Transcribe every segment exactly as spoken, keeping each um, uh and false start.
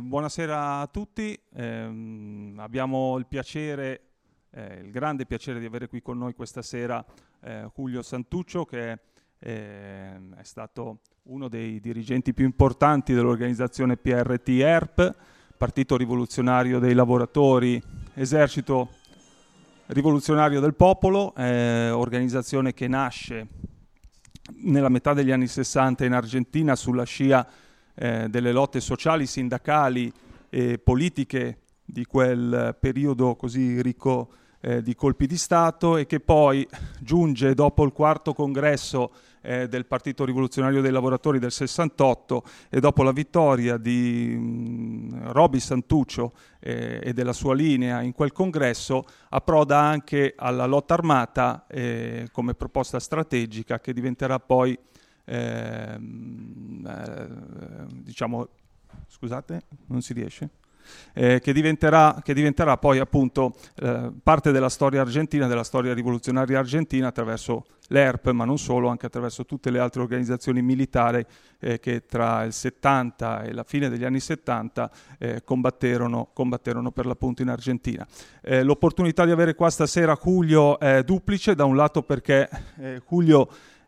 buonasera a tutti, eh, abbiamo il piacere, eh, il grande piacere di avere qui con noi questa sera eh, Julio Santuccio, che eh, è stato uno dei dirigenti più importanti dell'organizzazione P R T E R P, Partito Rivoluzionario dei Lavoratori, Esercito Rivoluzionario del Popolo, eh, organizzazione che nasce nella metà degli anni sessanta in Argentina sulla scia eh, delle lotte sociali, sindacali e politiche di quel periodo così ricco eh, di colpi di Stato, e che poi giunge dopo il quarto congresso eh, del Partito Rivoluzionario dei Lavoratori del sessantotto e dopo la vittoria di mh, Roby Santuccio eh, e della sua linea in quel congresso, approda anche alla lotta armata eh, come proposta strategica che diventerà poi eh, eh, diciamo scusate non si riesce Eh, che, diventerà, che diventerà poi appunto eh, parte della storia argentina, della storia rivoluzionaria argentina, attraverso l'E R P, ma non solo, anche attraverso tutte le altre organizzazioni militari eh, che tra il settanta e la fine degli anni settanta eh, combatterono, combatterono per l'appunto in Argentina. Eh, l'opportunità di avere qua stasera Julio è duplice, da un lato perché eh, Julio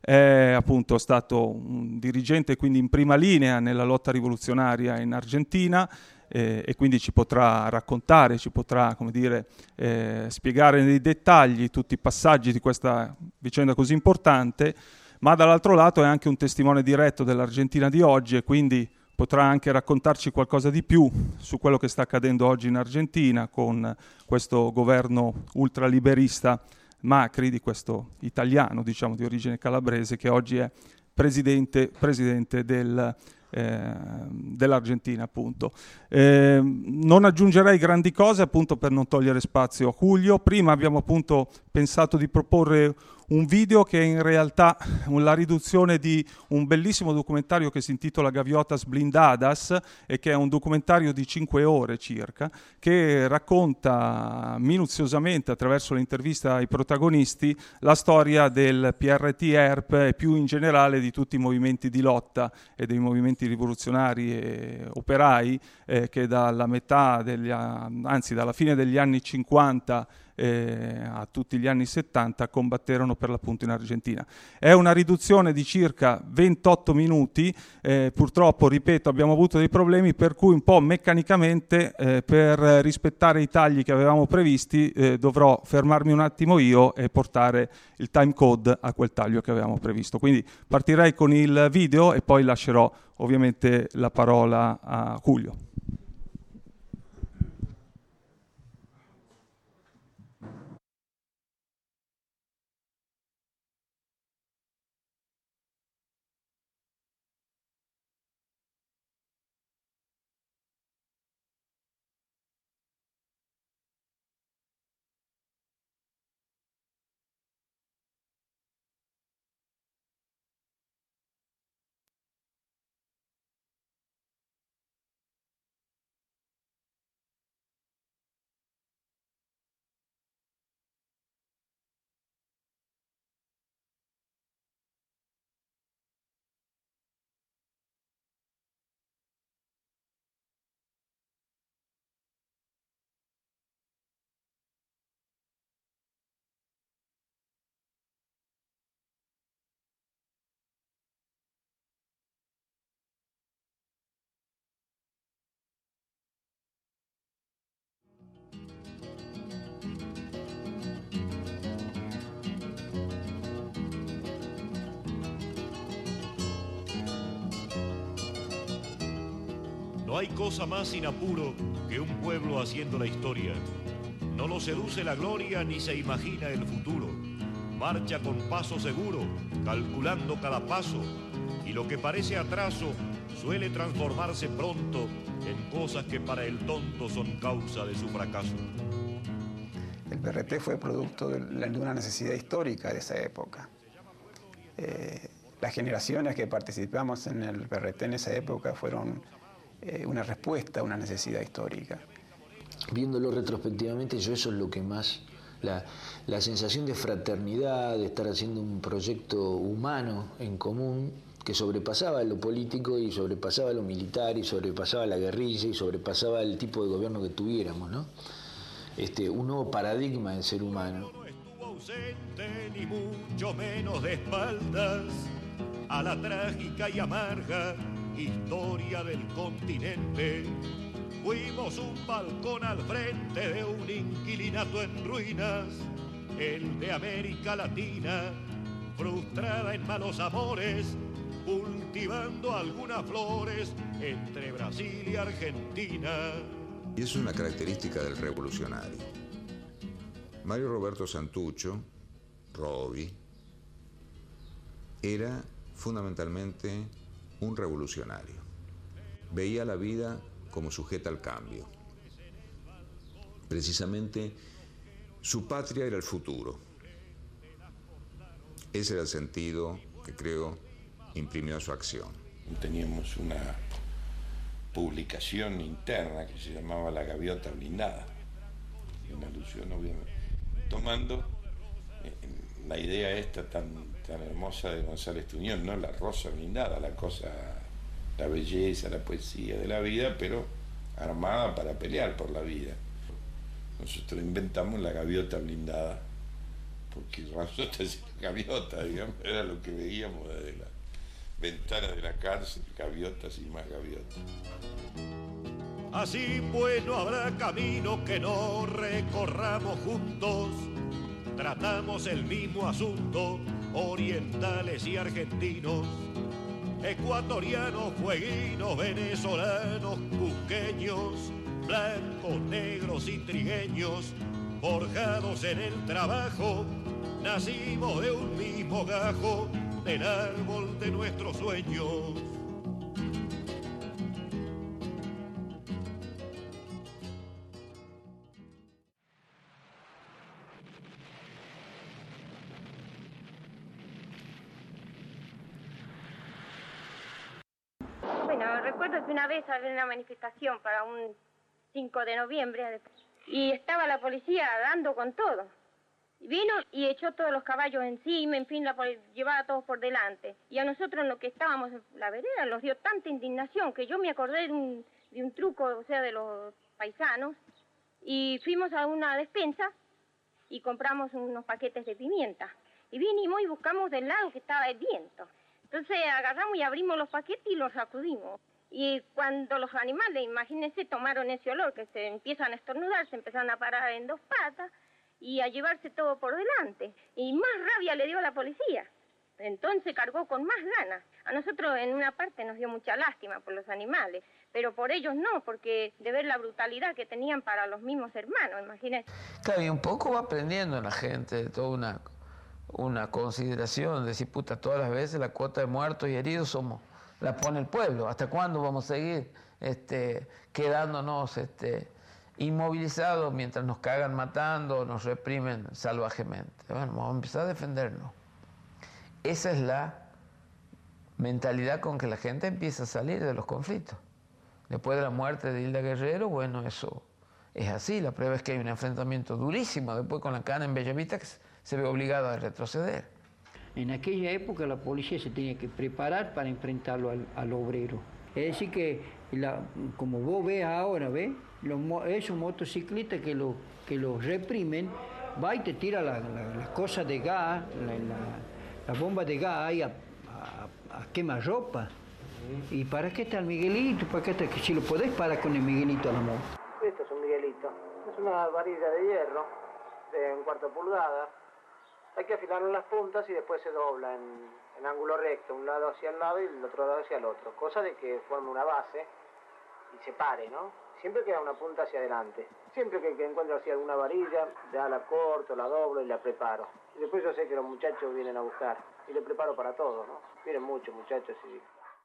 è appunto stato un dirigente, quindi in prima linea nella lotta rivoluzionaria in Argentina, Eh, e quindi ci potrà raccontare, ci potrà, come dire, eh, spiegare nei dettagli tutti i passaggi di questa vicenda così importante, ma dall'altro lato è anche un testimone diretto dell'Argentina di oggi, e quindi potrà anche raccontarci qualcosa di più su quello che sta accadendo oggi in Argentina con questo governo ultraliberista Macri, di questo italiano, diciamo, di origine calabrese, che oggi è presidente, presidente del Eh, dell'Argentina, appunto. Eh, non aggiungerei grandi cose, appunto, per non togliere spazio a Julio. Prima abbiamo appunto pensato di proporre un video che è in realtà la riduzione di un bellissimo documentario che si intitola Gaviotas Blindadas, e che è un documentario di cinque ore circa, che racconta minuziosamente, attraverso l'intervista ai protagonisti, la storia del P R T E R P e più in generale di tutti i movimenti di lotta e dei movimenti rivoluzionari e operai eh, che dalla metà degli, anzi dalla fine degli anni cinquanta Eh, a tutti gli anni settanta combatterono per l'appunto in Argentina. È una riduzione di circa ventotto minuti, eh, purtroppo, ripeto, abbiamo avuto dei problemi, per cui un po' meccanicamente eh, per rispettare i tagli che avevamo previsti eh, dovrò fermarmi un attimo io e portare il time code a quel taglio che avevamo previsto. Quindi partirei con il video e poi lascerò ovviamente la parola a Julio. No hay cosa más sin apuro que un pueblo haciendo la historia. No lo seduce la gloria ni se imagina el futuro. Marcha con paso seguro, calculando cada paso, y lo que parece atraso suele transformarse pronto en cosas que para el tonto son causa de su fracaso. El P R T fue producto de una necesidad histórica de esa época. Eh, las generaciones que participamos en el P R T en esa época fueron eh, una respuesta a una necesidad histórica. Viéndolo retrospectivamente, yo eso es lo que más, la, la sensación de fraternidad, de estar haciendo un proyecto humano en común, que sobrepasaba lo político y sobrepasaba lo militar y sobrepasaba la guerrilla y sobrepasaba el tipo de gobierno que tuviéramos, ¿no? Este, un nuevo paradigma del ser humano. No estuvo ausente ni mucho menos de espaldas a la trágica y amarga historia del continente. Fuimos un balcón al frente de un inquilinato en ruinas, el de América Latina, frustrada en malos amores, cultivando algunas flores entre Brasil y Argentina. Y es una característica del revolucionario. Mario Roberto Santucho, Roby, era fundamentalmente un revolucionario. Veía la vida como sujeta al cambio. Precisamente, su patria era el futuro. Ese era el sentido que creo imprimió su acción. Teníamos una publicación interna que se llamaba La Gaviota Blindada, en alusión obviamente, tomando la idea esta tan, tan hermosa de González Tuñón, ¿no? La rosa blindada, la cosa, la belleza, la poesía de la vida, pero armada para pelear por la vida. Nosotros inventamos la gaviota blindada, porque nosotros es la gaviota, digamos, era lo que veíamos desde la ventana de la cárcel, gaviotas y más gaviotas. Así pues no habrá camino que no recorramos juntos. Tratamos el mismo asunto, orientales y argentinos, ecuatorianos, fueguinos, venezolanos, cusqueños, blancos, negros y trigueños, forjados en el trabajo, nacimos de un mismo gajo, del árbol de nuestros sueños. Bueno, recuerdo que una vez había una manifestación para un cinco de noviembre y estaba la policía dando con todo. Vino y echó todos los caballos encima, en fin, la llevaba a todos por delante. Y a nosotros, en lo que estábamos en la vereda, nos dio tanta indignación que yo me acordé de un, de un truco, o sea, de los paisanos, y fuimos a una despensa y compramos unos paquetes de pimienta. Y vinimos y buscamos del lado que estaba el viento. Entonces agarramos y abrimos los paquetes y los sacudimos. Y cuando los animales, imagínense, tomaron ese olor, que se empiezan a estornudar, se empezaron a parar en dos patas y a llevarse todo por delante. Y más rabia le dio a la policía. Entonces cargó con más ganas. A nosotros en una parte nos dio mucha lástima por los animales, pero por ellos no, porque de ver la brutalidad que tenían para los mismos hermanos, imagínense. Claro, y un poco va aprendiendo la gente toda una, una consideración, de decir, puta, todas las veces la cuota de muertos y heridos somos, la pone el pueblo. ¿Hasta cuándo vamos a seguir este, quedándonos este, inmovilizados mientras nos cagan matando o nos reprimen salvajemente? Bueno, vamos a empezar a defendernos. Esa es la mentalidad con que la gente empieza a salir de los conflictos. Después de la muerte de Hilda Guerrero, bueno, eso es así. La prueba es que hay un enfrentamiento durísimo después con la cana en Bellavista, que se ve obligada a retroceder. En aquella época la policía se tenía que preparar para enfrentarlo al, al obrero. Es decir que, la, como vos ves ahora, ¿ves? Los, esos motociclistas que los que lo reprimen, va y te tira las la, la cosas de gas, la, la, la bomba de gas ahí a, a, a quemar ropa. ¿Y para qué está el Miguelito? ¿Para qué está? Que si lo podés parar con el Miguelito a la moto. Esto es un Miguelito. Es una varilla de hierro de un cuarto de pulgada. Hay que afilar en las puntas y después se dobla en, en ángulo recto, un lado hacia el lado y el otro lado hacia el otro. Cosa de que forme una base y se pare, ¿no? Siempre queda una punta hacia adelante. Siempre que, que encuentro así alguna varilla, ya la corto, la doblo y la preparo. Y después yo sé que los muchachos vienen a buscar. Y le preparo para todo, ¿no? Vienen muchos muchachos y...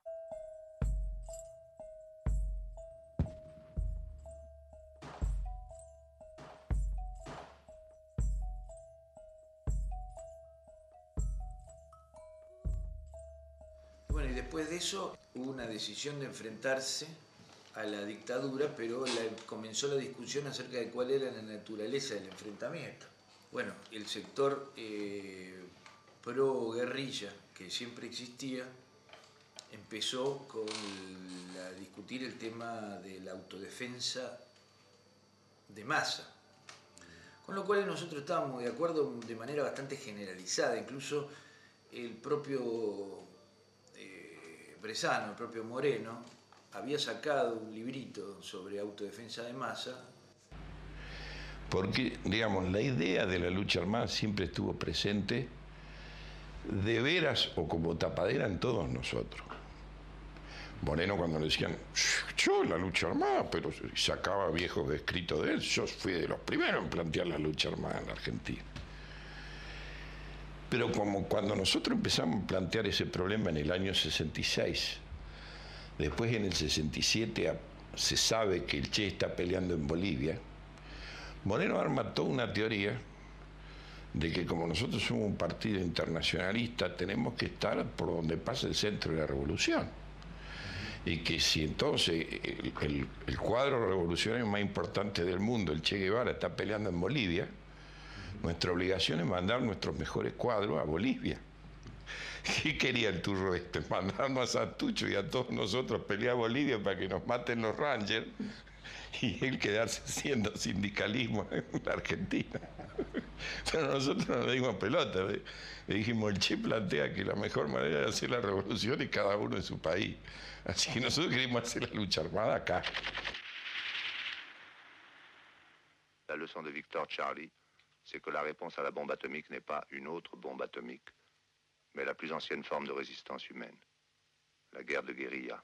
Bueno, y después de eso hubo una decisión de enfrentarse a la dictadura, pero la, comenzó la discusión acerca de cuál era la naturaleza del enfrentamiento. Bueno, el sector eh, pro guerrilla, que siempre existía, empezó con la, discutir el tema de la autodefensa de masa. Con lo cual nosotros estábamos de acuerdo de manera bastante generalizada, incluso el propio eh, Brezano, el propio Moreno, había sacado un librito sobre autodefensa de masa. Porque, digamos, la idea de la lucha armada siempre estuvo presente de veras o como tapadera en todos nosotros. Moreno, cuando le decían, yo la lucha armada, pero sacaba viejos escritos de él, yo fui de los primeros en plantear la lucha armada en la Argentina. Pero como cuando nosotros empezamos a plantear ese problema en el año sesenta y seis, después en el sesenta y siete se sabe que el Che está peleando en Bolivia, Moreno arma toda una teoría de que como nosotros somos un partido internacionalista, tenemos que estar por donde pasa el centro de la revolución. Y que si entonces el, el, el cuadro revolucionario más importante del mundo, el Che Guevara, está peleando en Bolivia, nuestra obligación es mandar nuestros mejores cuadros a Bolivia. ¿Qué quería el turro este? Mandarnos a Santucho y a todos nosotros pelear a Bolivia para que nos maten los Rangers y él quedarse haciendo sindicalismo en la Argentina. Pero nosotros no le dimos pelota. Le dijimos, el Che plantea que la mejor manera de hacer la revolución es cada uno en su país. Así que nosotros queremos hacer la lucha armada acá. La leçon de Victor Charlie, c'est que la réponse à la bombe atomique n'est pas une autre bombe atomique, mais la plus ancienne forme de résistance humaine, la guerre de guérilla.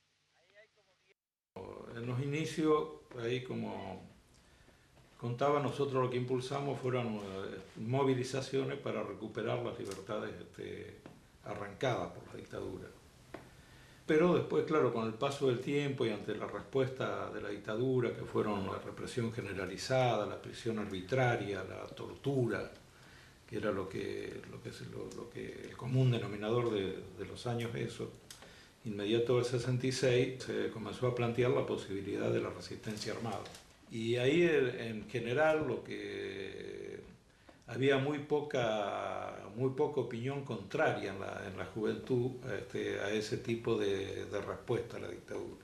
En los inicios, ahí como contaba, nosotros lo que impulsamos fueron eh, movilizaciones para recuperar las libertades este, arrancadas por la dictadura. Pero después, claro, con el paso del tiempo y ante la respuesta de la dictadura, que fueron la represión generalizada, la prisión arbitraria, la tortura, que era lo que, lo que, es lo, lo que el común denominador de, de los años esos, inmediato del sesenta y seis, se comenzó a plantear la posibilidad de la resistencia armada. Y ahí, en general, lo que había muy poca, muy poca opinión contraria en la, en la juventud este, a ese tipo de, de respuesta a la dictadura.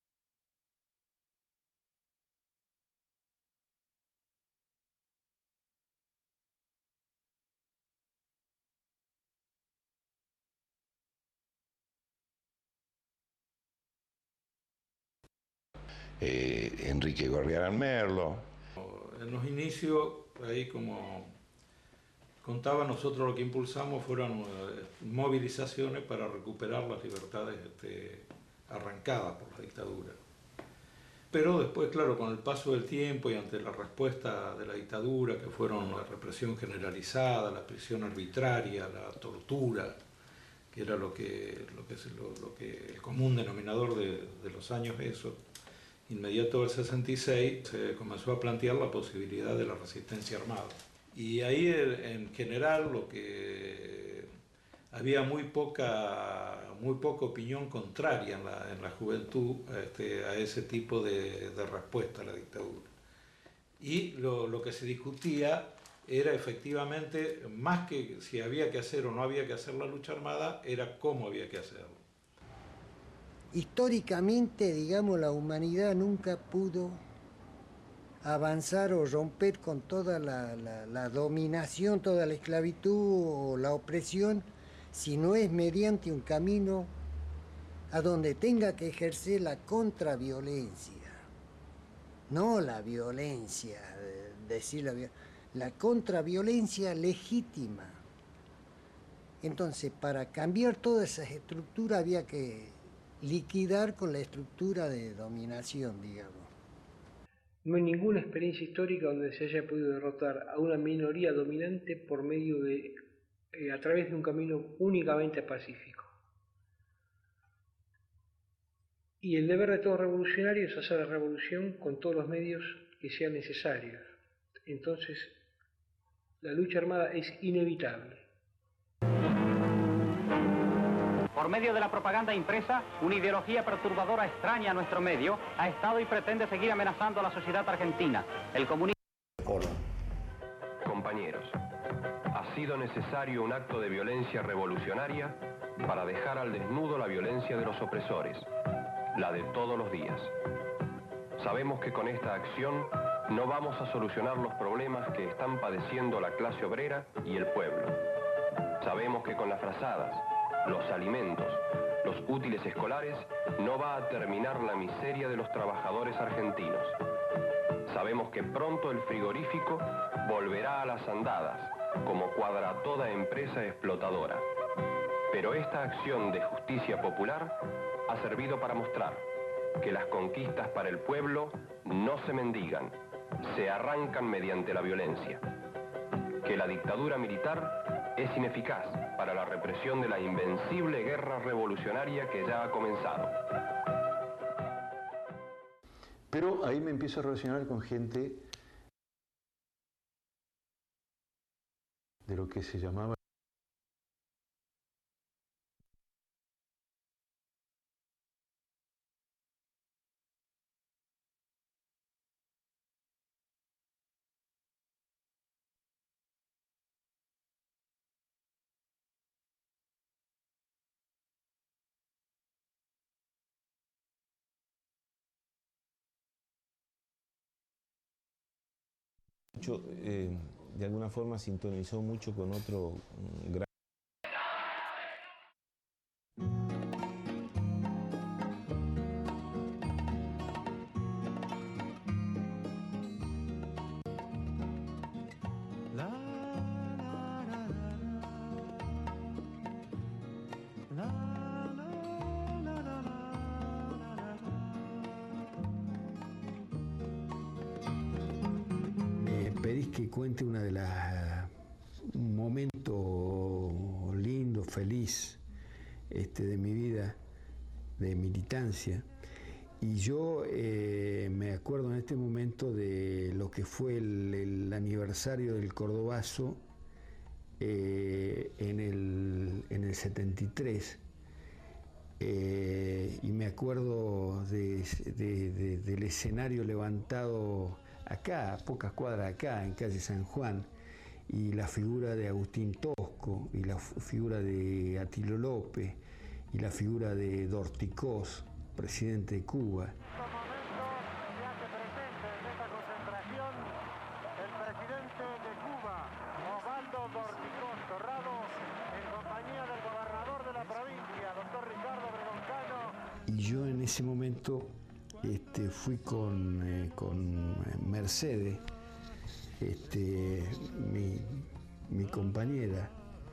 Eh, Enrique Gorriarán Merlo. En los inicios, ahí como contaba, nosotros lo que impulsamos fueron eh, movilizaciones para recuperar las libertades este, arrancadas por la dictadura. Pero después, claro, con el paso del tiempo y ante la respuesta de la dictadura, que fueron la represión generalizada, la prisión arbitraria, la tortura, que era lo que, lo que, es lo, lo que el común denominador de, de los años esos, inmediato del sesenta y seis, se comenzó a plantear la posibilidad de la resistencia armada. Y ahí, en general, lo que había muy poca, muy poca opinión contraria en la, en la juventud este, a ese tipo de, de respuesta a la dictadura. Y lo, lo que se discutía era efectivamente, más que si había que hacer o no había que hacer la lucha armada, era cómo había que hacerlo. Históricamente, digamos, la humanidad nunca pudo avanzar o romper con toda la, la, la dominación, toda la esclavitud o la opresión, si no es mediante un camino a donde tenga que ejercer la contraviolencia, no la violencia, decir la, la contraviolencia legítima. Entonces, para cambiar todas esas estructuras había que liquidar con la estructura de dominación, digamos. No hay ninguna experiencia histórica donde se haya podido derrotar a una minoría dominante por medio de, eh, a través de un camino únicamente pacífico. Y el deber de todo revolucionario es hacer la revolución con todos los medios que sean necesarios. Entonces, la lucha armada es inevitable. Por medio de la propaganda impresa, una ideología perturbadora extraña a nuestro medio ha estado y pretende seguir amenazando a la sociedad argentina. El comunismo... Compañeros, ha sido necesario un acto de violencia revolucionaria para dejar al desnudo la violencia de los opresores, la de todos los días. Sabemos que con esta acción no vamos a solucionar los problemas que están padeciendo la clase obrera y el pueblo. Sabemos que con las frazadas, los alimentos, los útiles escolares, no va a terminar la miseria de los trabajadores argentinos. Sabemos que pronto el frigorífico volverá a las andadas, como cuadra toda empresa explotadora. Pero esta acción de justicia popular ha servido para mostrar que las conquistas para el pueblo no se mendigan, se arrancan mediante la violencia. Que la dictadura militar es ineficaz para la represión de la invencible guerra revolucionaria que ya ha comenzado. Pero ahí me empiezo a relacionar con gente de lo que se llamaba Eh, de alguna forma sintonizó mucho con otro um, gran... Pedís que cuente una de las un momento lindo, feliz este, de mi vida, de militancia. Y yo eh, me acuerdo en este momento de lo que fue el, el aniversario del Cordobazo eh, en, el, en el setenta y tres. Eh, y me acuerdo de, de, de, del escenario levantado acá, a pocas cuadras acá, en calle San Juan, y la figura de Agustín Tosco, y la figura de Atilio López, y la figura de Dorticós, presidente de Cuba. En estos momentos se hace presente en esta concentración el presidente de Cuba, Osvaldo Dorticós Torrado, en compañía del gobernador de la provincia, doctor Ricardo Bregoncano. Y yo en ese momento Este, fui con, eh, con Mercedes, este, mi, mi compañera,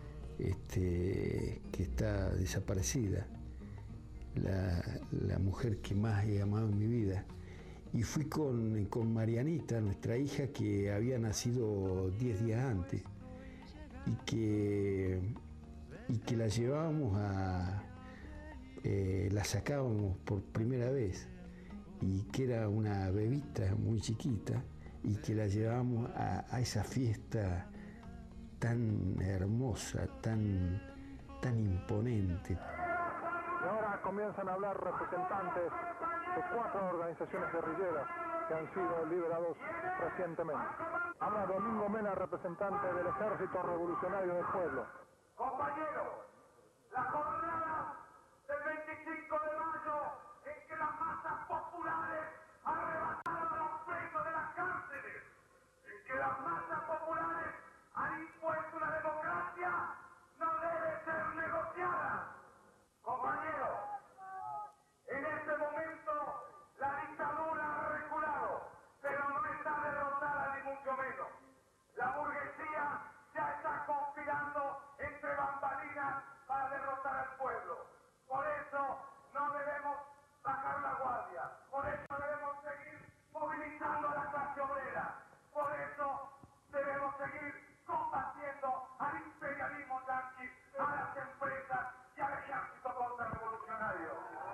este, que está desaparecida, la, la mujer que más he amado en mi vida. Y fui con, con Marianita, nuestra hija, que había nacido diez días antes, y que, y que la llevábamos a... Eh, la sacábamos por primera vez, y que era una bebita muy chiquita, y que la llevábamos a, a esa fiesta tan hermosa, tan, tan imponente. Y ahora comienzan a hablar representantes de cuatro organizaciones guerrilleras que han sido liberados recientemente. Habla Domingo Mena, representante del Ejército Revolucionario del Pueblo. Compañeros, la jornada del veinticinco de mayo en que las masas populares arrebataron a los presos de las cárceles, en que las masas populares han impuesto una democracia, no debe ser negociada. Compañeros, en este momento la dictadura ha reculado, pero no está derrotada ni mucho menos. La burguesía ya está conspirando entre bambalinas para derrotar al pueblo. Por eso no debemos bajar la guardia, por eso debemos seguir movilizando a la clase obrera, por eso debemos seguir combatiendo al imperialismo yanqui, a las empresas y al ejército contrarrevolucionario.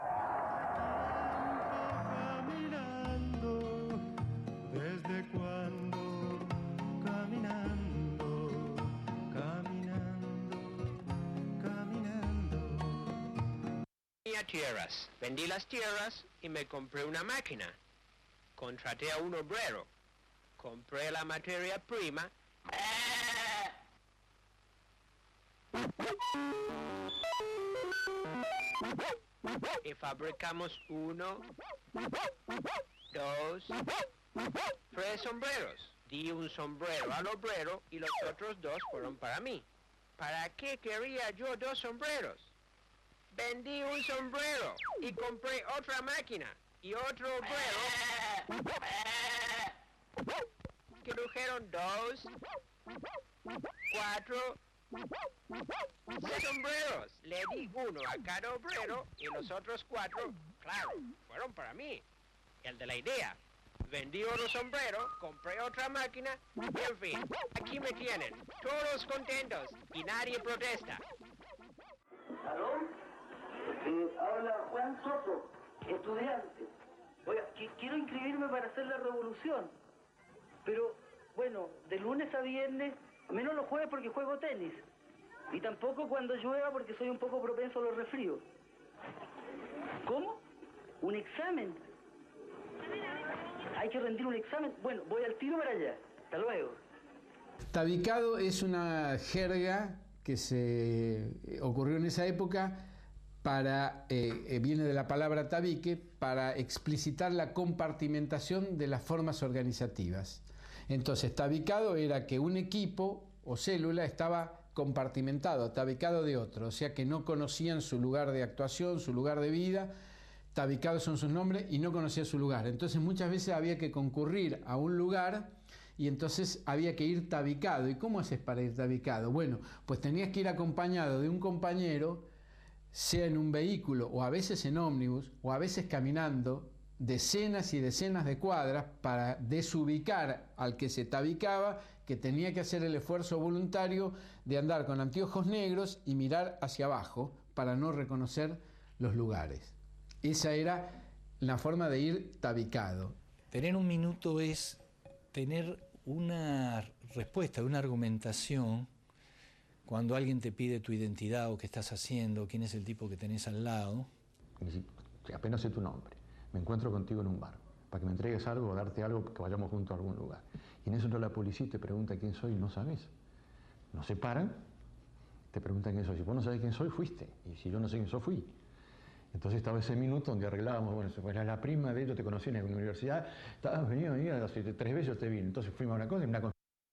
Caminando, ¿desde cuándo? Caminando, caminando, caminando. Tenía tierras, vendí las tierras y me compré una máquina. Contraté a un obrero, compré la materia prima Y fabricamos uno, dos, tres sombreros. Di un sombrero al obrero y los otros dos fueron para mí. ¿Para qué quería yo dos sombreros? Vendí un sombrero y compré otra máquina y otro obrero que produjeron dos, cuatro, seis sombreros. Le di uno a cada obrero y los otros cuatro, claro, fueron para mí. El de la idea. Vendí otro sombrero, compré otra máquina, en fin, aquí me tienen, todos contentos y nadie protesta. ¿Aló? Eh, habla Juan Soto, estudiante. Oiga, qu quiero inscribirme para hacer la revolución. Pero, bueno, de lunes a viernes, menos los jueves porque juego tenis. Y tampoco cuando llueva porque soy un poco propenso a los resfríos. ¿Cómo? ¿Un examen? Hay que rendir un examen. Bueno, voy al tiro para allá. Hasta luego. Tabicado es una jerga que se ocurrió en esa época para, eh, viene de la palabra tabique, para explicitar la compartimentación de las formas organizativas. Entonces, tabicado era que un equipo o célula estaba compartimentado, tabicado de otro, o sea que no conocían su lugar de actuación, su lugar de vida. Tabicados son sus nombres y no conocía su lugar. Entonces muchas veces había que concurrir a un lugar y entonces había que ir tabicado. ¿Y cómo haces para ir tabicado? Bueno, pues tenías que ir acompañado de un compañero, sea en un vehículo o a veces en ómnibus o a veces caminando decenas y decenas de cuadras para desubicar al que se tabicaba, que tenía que hacer el esfuerzo voluntario de andar con anteojos negros y mirar hacia abajo para no reconocer los lugares. Esa era la forma de ir tabicado. Tener un minuto es tener una respuesta, una argumentación cuando alguien te pide tu identidad o qué estás haciendo, quién es el tipo que tenés al lado. Apenas sé tu nombre, me encuentro contigo en un bar, para que me entregues algo o darte algo, que vayamos juntos a algún lugar. Y en eso entra la policía y te pregunta quién soy y no sabes. Nos separan, te preguntan quién soy. Si vos no sabés quién soy, fuiste. Y si yo no sé quién soy, fui. Entonces estaba ese minuto donde arreglábamos, bueno, era la prima de ellos, te conocí en la universidad, estabas venido, venido, hace tres veces te vi, entonces fuimos a una cosa y una cosa.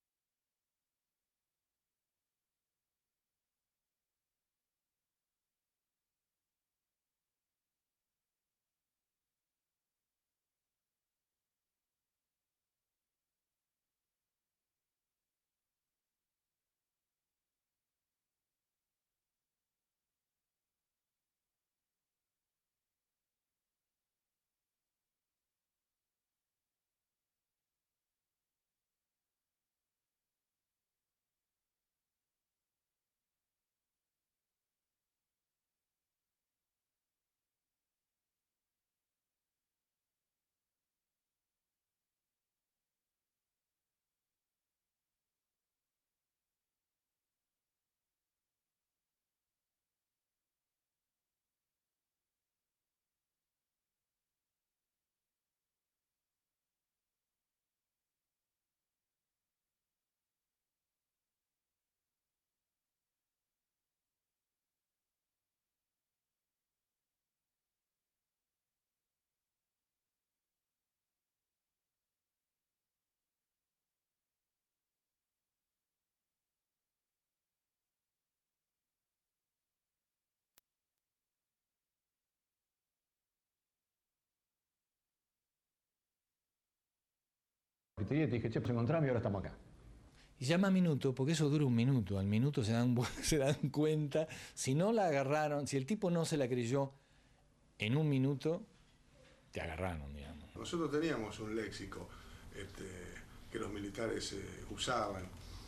Y te dije, che, pues encontramos y ahora estamos acá. Y llama minuto, porque eso dura un minuto. Al minuto se dan, se dan cuenta. Si no la agarraron, si el tipo no se la creyó, en un minuto te agarraron, digamos. Nosotros teníamos un léxico este, que los militares eh, usaban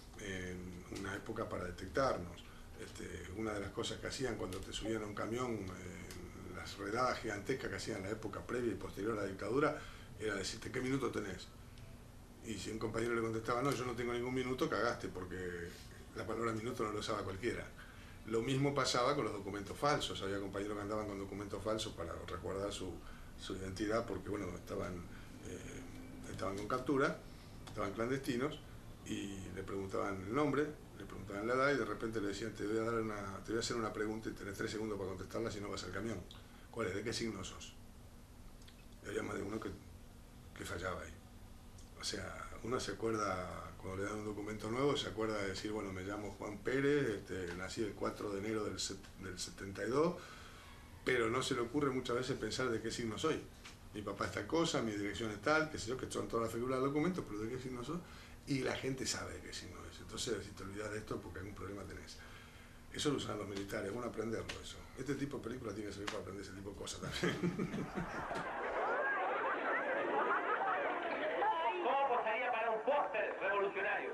en una época para detectarnos. Este, una de las cosas que hacían cuando te subían a un camión, eh, las redadas gigantescas que hacían en la época previa y posterior a la dictadura, era decirte qué minuto tenés. Y si un compañero le contestaba, no, yo no tengo ningún minuto, cagaste, porque la palabra minuto no lo usaba cualquiera. Lo mismo pasaba con los documentos falsos. Había compañeros que andaban con documentos falsos para resguardar su, su identidad, porque bueno, estaban, eh, estaban con captura, estaban clandestinos, y le preguntaban el nombre, le preguntaban la edad y de repente le decían, te voy a, dar una, te voy a hacer una pregunta y tenés tres segundos para contestarla si no vas al camión. ¿Cuál es? ¿De qué signo sos? Y había más de uno que, que fallaba ahí. O sea, uno se acuerda, cuando le dan un documento nuevo, se acuerda de decir, bueno, me llamo Juan Pérez, este, nací el cuatro de enero del, del setenta y dos, pero no se le ocurre muchas veces pensar de qué signo soy. Mi papá es tal cosa, mi dirección es tal, qué sé yo, que son todas las figuras del documento, pero de qué signo soy. Y la gente sabe de qué signo es. Entonces, si te olvidas de esto, porque algún problema tenés. Eso lo usan los militares, es bueno aprenderlo eso. Este tipo de películas tiene que servir para aprender ese tipo de cosas también. ¿Cómo posaría para un póster revolucionario?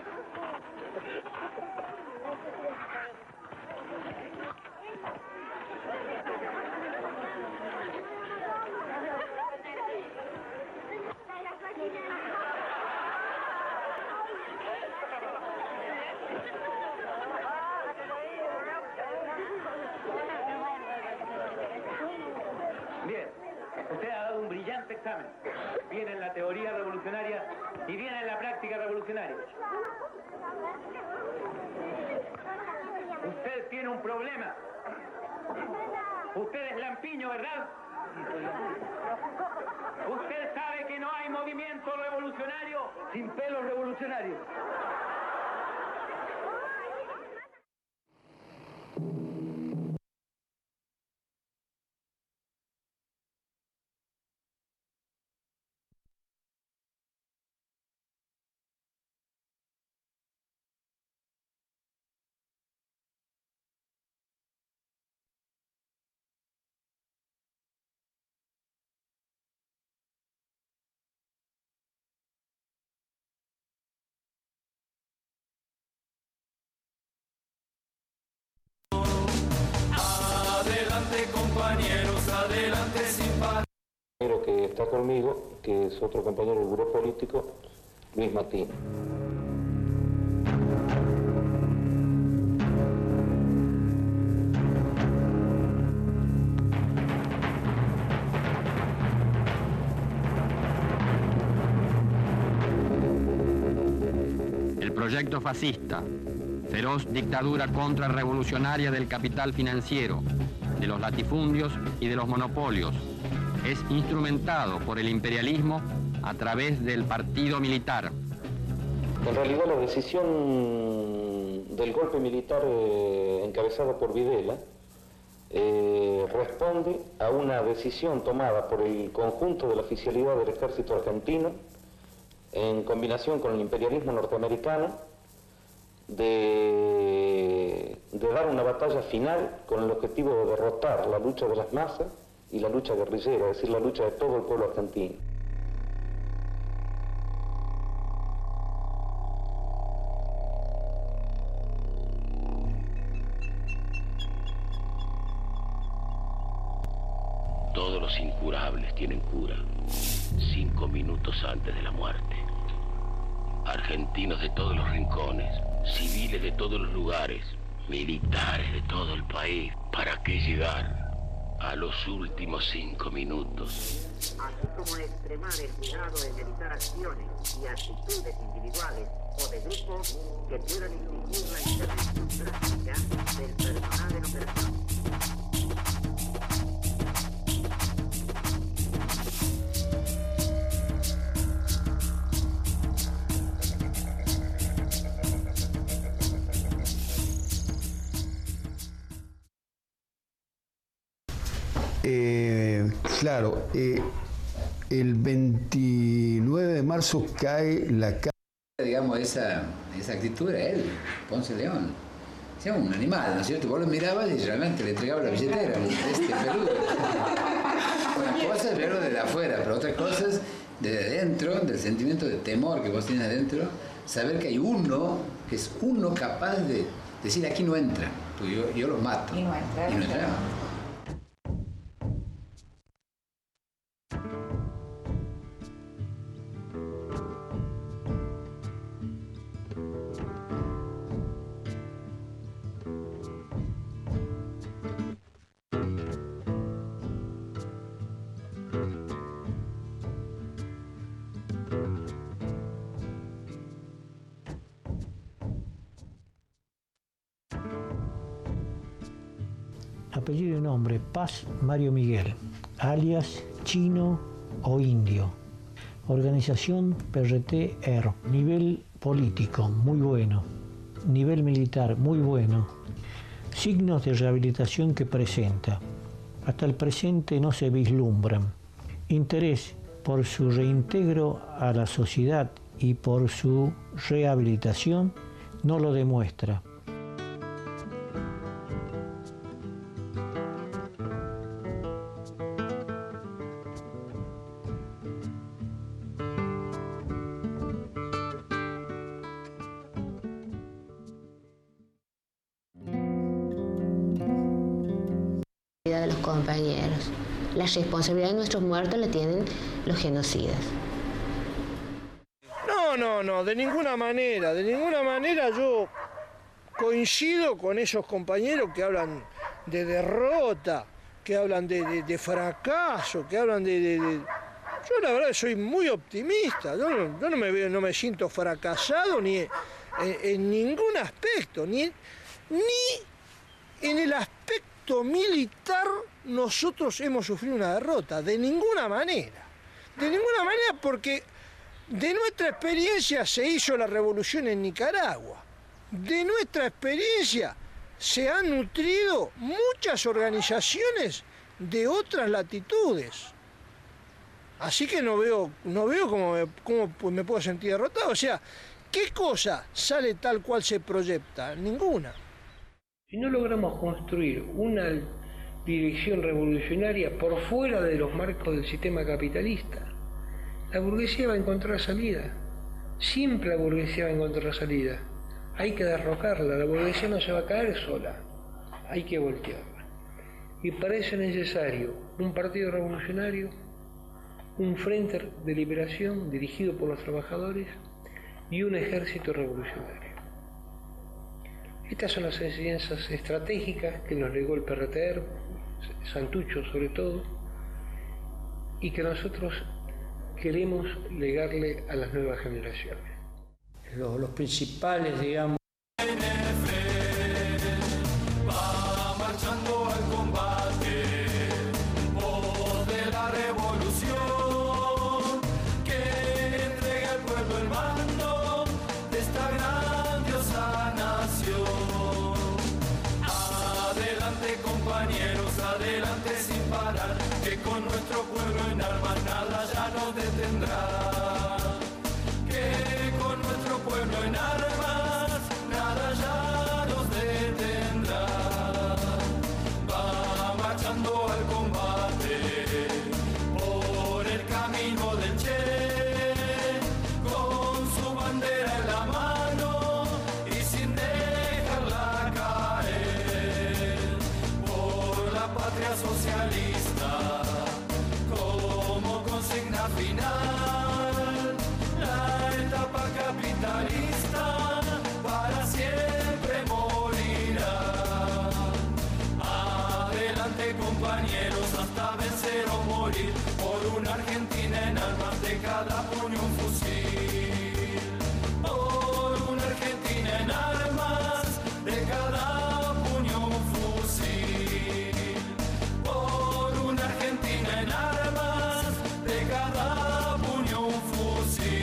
Bien, usted ha dado un brillante examen. Viene en la teoría revolucionaria y viene en la práctica revolucionaria. Usted tiene un problema. Usted es lampiño, ¿verdad? Usted sabe que no hay movimiento revolucionario sin pelos revolucionarios. Adelante compañeros, adelante sin parar. El que está conmigo, que es otro compañero del grupo político, Luis Martín. El proyecto fascista, feroz dictadura contrarrevolucionaria del capital financiero, de los latifundios y de los monopolios, es instrumentado por el imperialismo a través del partido militar. En realidad la decisión del golpe militar eh, encabezado por Videla eh, responde a una decisión tomada por el conjunto de la oficialidad del ejército argentino en combinación con el imperialismo norteamericano de, de dar una batalla final con el objetivo de derrotar la lucha de las masas y la lucha guerrillera, es decir, la lucha de todo el pueblo argentino. Todos los incurables tienen cura, cinco minutos antes de la muerte. Argentinos de todos los rincones, civiles de todos los lugares, militares de todo el país, ¿para qué llegar a los últimos cinco minutos? Así como extremar el cuidado de evitar acciones y actitudes individuales o de grupos que puedan exigir la intervención drástica del personal en operación. Eh, claro, eh, el veintinueve de marzo cae la... Digamos, esa, esa actitud era él, Ponce de León. Era un animal, ¿no es cierto? Vos lo mirabas y realmente le entregaba la billetera, este peludo. Una cosa es verlo desde afuera, pero otra cosa es desde adentro, del sentimiento de temor que vos tienes adentro, saber que hay uno, que es uno capaz de decir aquí no entra, pues yo, yo los mato. Y no entra. Y no entra. apellido y nombre, Paz Mario Miguel, alias Chino o Indio. Organización P R T E R. Nivel político, muy bueno. Nivel militar, muy bueno. Signos de rehabilitación que presenta. Hasta el presente no se vislumbran. Interés por su reintegro a la sociedad y por su rehabilitación no lo demuestra. De los compañeros. La responsabilidad de nuestros muertos la tienen los genocidas. No, no, no, de ninguna manera, de ninguna manera yo coincido con esos compañeros que hablan de derrota, que hablan de, de, de fracaso, que hablan de, de, de... Yo la verdad soy muy optimista, yo no, yo no me veo, no me siento fracasado ni en, en ningún aspecto, ni, ni en el aspecto militar nosotros hemos sufrido una derrota, de ninguna manera, de ninguna manera porque de nuestra experiencia se hizo la revolución en Nicaragua, de nuestra experiencia se han nutrido muchas organizaciones de otras latitudes, así que no veo, no veo cómo me, cómo me puedo sentir derrotado, o sea, ¿qué cosa sale tal cual se proyecta? Ninguna. Si no logramos construir una dirección revolucionaria por fuera de los marcos del sistema capitalista, la burguesía va a encontrar salida. Siempre la burguesía va a encontrar salida. Hay que derrocarla, la burguesía no se va a caer sola, hay que voltearla. Y para eso es necesario un partido revolucionario, un frente de liberación dirigido por los trabajadores y un ejército revolucionario. Estas son las enseñanzas estratégicas que nos legó el P R T E R, Santucho sobre todo, y que nosotros queremos legarle a las nuevas generaciones. Los, los principales, digamos, Va marchando al combate, voz de la revolución, que entrega al pueblo el mando de esta grandiosa nación. Adelante compañeros, adelante sin parar, que con nuestro pueblo en armas nada ya nos detendrá. Que con nuestro pueblo en armas nada ya nos detendrá. Va marchando al combate por el camino del Che, con su bandera en la mano y sin dejarla caer, por la patria socialista como consigna final. La etapa capitalista para siempre morirá. Adelante compañeros hasta vencer o morir, por una Argentina en armas, de cada puño un fusil. Por una Argentina en armas, de cada puño un fusil. Por una Argentina en armas, de cada puño un fusil.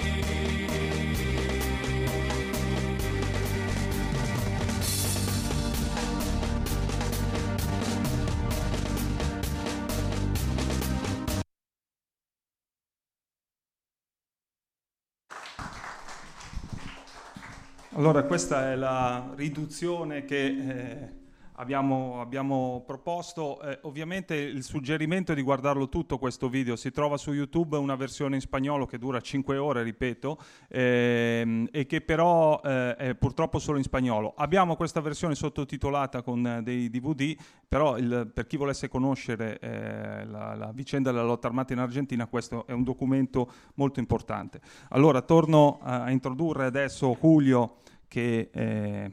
Allora, questa è la riduzione che eh, abbiamo, abbiamo proposto. Eh, ovviamente il suggerimento è di guardarlo tutto questo video. Si trova su YouTube una versione in spagnolo che dura cinque ore, ripeto, ehm, e che però eh, è purtroppo solo in spagnolo. Abbiamo questa versione sottotitolata con eh, dei D V D, però il, per chi volesse conoscere eh, la, la vicenda della lotta armata in Argentina, questo è un documento molto importante. Allora, torno a, a introdurre adesso Julio, che eh,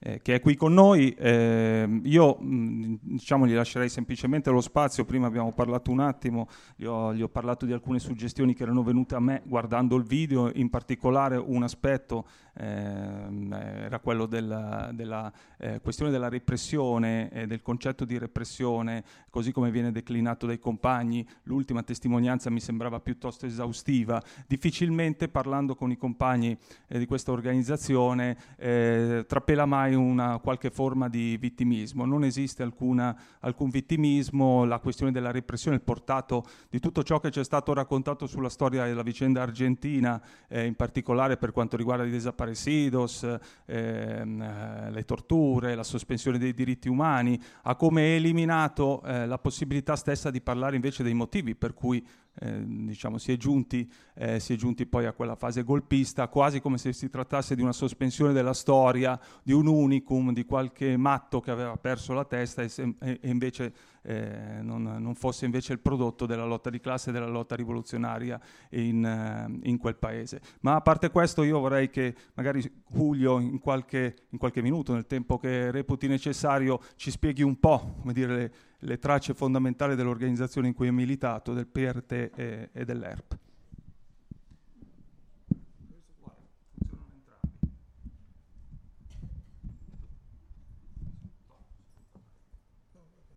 eh, che è qui con noi. Eh, io mh, diciamo gli lascerei semplicemente lo spazio. Prima abbiamo parlato un attimo, gli ho, gli ho parlato di alcune suggestioni che erano venute a me guardando il video, in particolare un aspetto eh, era quello della, della eh, questione della repressione e del concetto di repressione, così come viene declinato dai compagni. L'ultima testimonianza mi sembrava piuttosto esaustiva. Difficilmente, parlando con i compagni eh, di questa organizzazione, eh, trapela mai una qualche forma di vittimismo. Non esiste alcuna, alcun vittimismo. La questione della repressione, il portato di tutto ciò che ci è stato raccontato sulla storia della vicenda argentina, eh, in particolare per quanto riguarda i desaparecidos, ehm, le torture, la sospensione dei diritti umani, ha come eliminato eh, la possibilità stessa di parlare invece dei motivi per cui Eh, diciamo si è giunti eh, si è giunti poi a quella fase golpista, quasi come se si trattasse di una sospensione della storia, di un unicum, di qualche matto che aveva perso la testa e, se, e, e invece eh, non, non fosse invece il prodotto della lotta di classe e della lotta rivoluzionaria in, eh, in quel paese. Ma a parte questo, io vorrei che magari Julio in qualche, in qualche minuto, nel tempo che reputi necessario, ci spieghi un po', come dire, le, le tracce fondamentali dell'organizzazione in cui è militato, del P R T e, e dell'E R P.